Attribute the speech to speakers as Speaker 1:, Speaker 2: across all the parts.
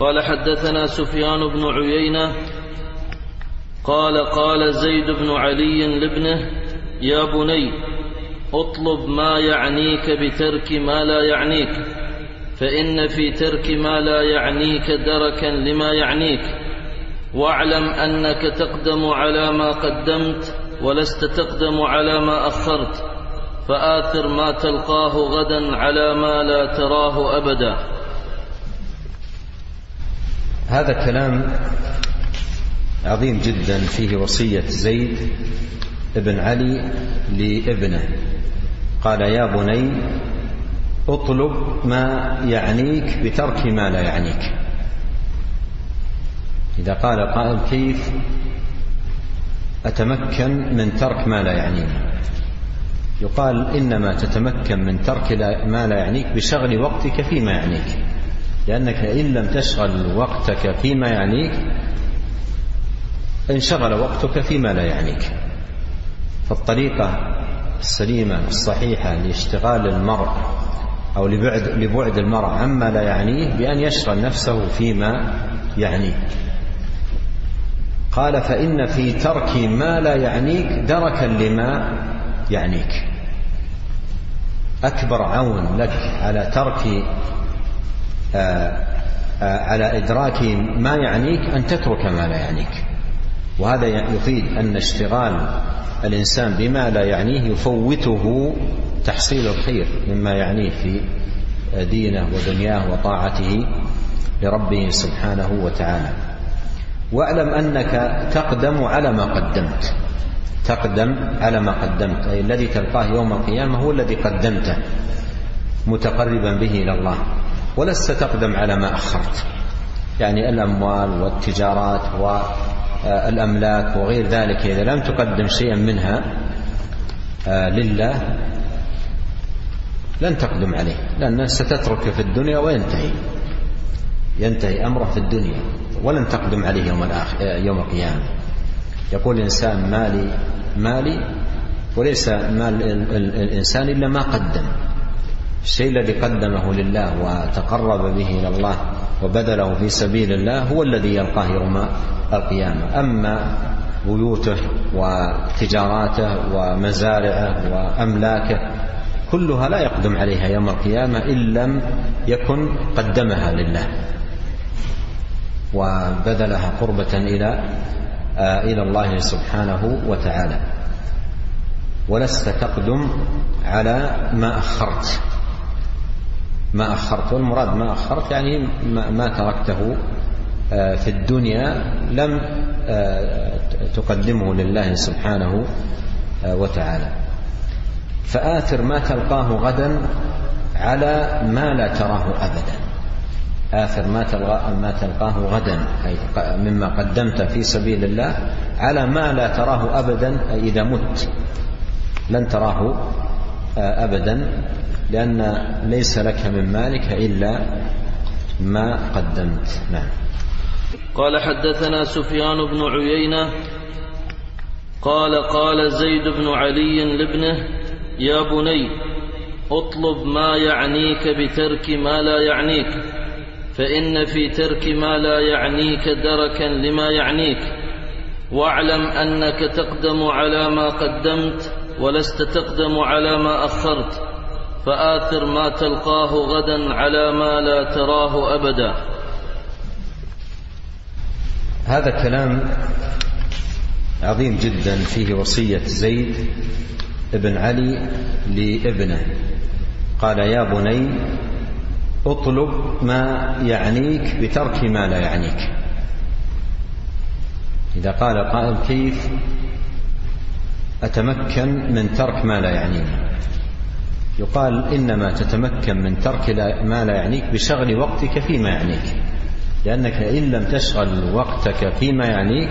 Speaker 1: قال حدثنا سفيان بن عيينة قال قال زيد بن علي لابنه يا بني اطلب ما يعنيك بترك ما لا يعنيك، فإن في ترك ما لا يعنيك دركا لما يعنيك، واعلم أنك تقدم على ما قدمت ولست تقدم على ما أخرت، فآثر ما تلقاه غدا على ما لا تراه أبدا.
Speaker 2: هذا كلام عظيم جدا فيه وصية زيد بن علي لابنه، قال يا بني اطلب ما يعنيك بترك ما لا يعنيك. إذا قال قائل كيف أتمكن من ترك ما لا يعنيني؟ يقال إنما تتمكن من ترك ما لا يعنيك بشغل وقتك فيما يعنيك، لأنك إن لم تشغل وقتك فيما يعنيك انشغل وقتك فيما لا يعنيك. فالطريقة السليمة الصحيحة لاشتغال المرء أو لبعد المرء عما لا يعنيه بأن يشغل نفسه فيما يعنيه. قال فإن في ترك ما لا يعنيك دركا لما يعنيك. أكبر عون لك على ترك على إدراك ما يعنيك أن تترك ما لا يعنيك. وهذا يفيد أن اشتغال الإنسان بما لا يعنيه يفوته تحصيل الخير مما يعنيه في دينه ودنياه وطاعته لربه سبحانه وتعالى. واعلم أنك تقدم على ما قدمت، تقدم على ما قدمت، أي الذي تلقاه يوم القيامة هو الذي قدمته متقربا به إلى الله، ولست تقدم على ما أخرت، يعني الأموال والتجارات والأملاك وغير ذلك. إذا لم تقدم شيئا منها لله لن تقدم عليه، لأنك ستترك في الدنيا وينتهي أمره في الدنيا، ولن تقدم عليه يوم القيامة. يقول الإنسان مالي وليس مال الإنسان إلا ما قدم. الشيء الذي قدمه لله وتقرب به إلى الله وبذله في سبيل الله هو الذي يلقاه يوم القيامة. أما بيوته وتجاراته ومزارعه وأملاكه كلها لا يقدم عليها يوم القيامة إن لم يكن قدمها لله وبذلها قربة إلى الله سبحانه وتعالى. ولست تقدم على ما أخرت، والمراد ما أخرت يعني ما تركته في الدنيا لم تقدمه لله سبحانه وتعالى. فآثر ما تلقاه غدا على ما لا تراه أبدا. آثر ما تلقاه غدا أي مما قدمت في سبيل الله على ما لا تراه أبدا، أي إذا مت لن تراه أبدا، لأن ليس لك من مالك إلا ما قدمت. نعم.
Speaker 1: قال حدثنا سفيان بن عيينة قال قال زيد بن علي لابنه يا بني اطلب ما يعنيك بترك ما لا يعنيك، فإن في ترك ما لا يعنيك دركا لما يعنيك، واعلم أنك تقدم على ما قدمت ولست تقدم على ما أخرت، فآثر ما تلقاه غدا على ما لا تراه أبدا.
Speaker 2: هذا كلام عظيم جدا فيه وصية زيد بن علي لابنه، قال يا بني اطلب ما يعنيك بترك ما لا يعنيك. إذا قال قائل كيف أتمكن من ترك ما لا يعنيني؟ يقال إنما تتمكن من ترك ما لا يعنيك بشغل وقتك فيما يعنيك، لأنك إن لم تشغل وقتك فيما يعنيك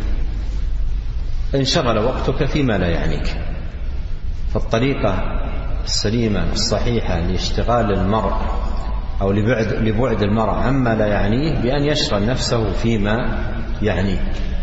Speaker 2: انشغل وقتك فيما لا يعنيك. فالطريقة السليمة الصحيحة لاشتغال المرء أو لبعد المرء عما لا يعنيه بأن يشغل نفسه فيما يعنيه.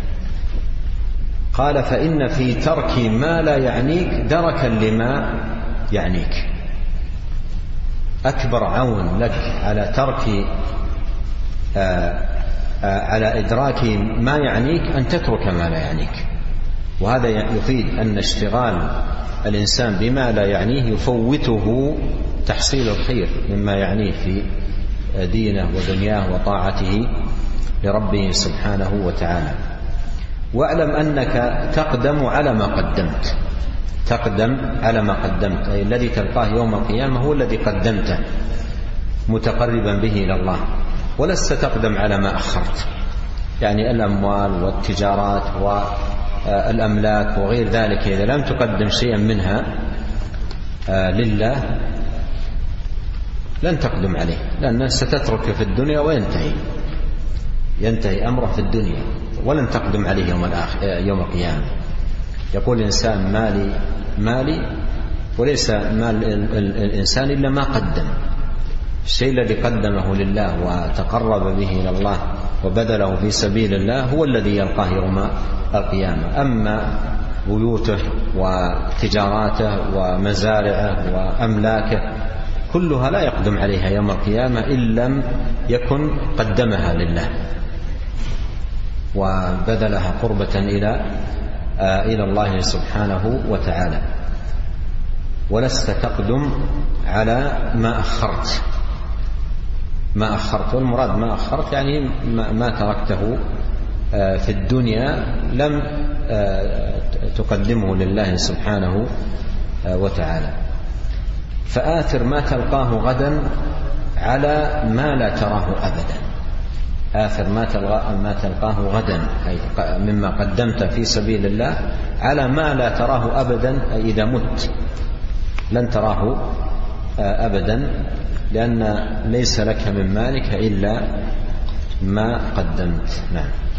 Speaker 2: قال فإن في ترك ما لا يعنيك دركا لما يعنيك. أكبر عون لك على ترك على إدراك ما يعنيك أن تترك ما لا يعنيك. وهذا يفيد أن اشتغال الإنسان بما لا يعنيه يفوته تحصيل الخير مما يعنيه في دينه ودنياه وطاعته لربه سبحانه وتعالى. واعلم أنك تقدم على ما قدمت، تقدم على ما قدمت، أي الذي تلقاه يوم القيامة هو الذي قدمته متقربا به إلى الله، ولست تقدم على ما أخرت، يعني الأموال والتجارات والأملاك وغير ذلك. إذا لم تقدم شيئا منها لله لن تقدم عليه، لأنك ستترك في الدنيا وينتهي أمره في الدنيا، ولن تقدم عليه يوم القيامة. يقول الإنسان مالي، وليس مال الإنسان إلا ما قدم. الشيء الذي قدمه لله وتقرب به إلى الله وبذله في سبيل الله هو الذي يلقاه يوم القيامة. أما بيوته وتجاراته ومزارعه وأملاكه كلها لا يقدم عليها يوم القيامة إن لم يكن قدمها لله وبذلها قربة إلى الله سبحانه وتعالى. ولست تقدم على ما أخرت. والمراد ما أخرت يعني ما تركته في الدنيا لم تقدمه لله سبحانه وتعالى. فآثر ما تلقاه غدا على ما لا تراه أبدا. آثر ما تلقاه غدا مما قدمت في سبيل الله على ما لا تراه أبدا، أي إذا مت لن تراه أبدا، لأن ليس لك من مالك إلا ما قدمت. نعم.